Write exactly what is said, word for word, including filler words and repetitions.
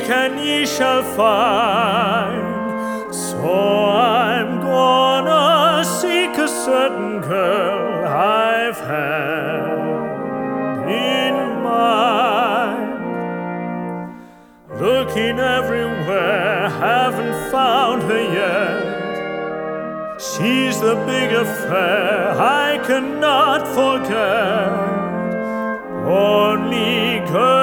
Seek and ye shall find. So I'm gonna seek a certain girl I've had in mind. Looking everywhere, haven't found her yet. She's the big affair I cannot forget. Only girl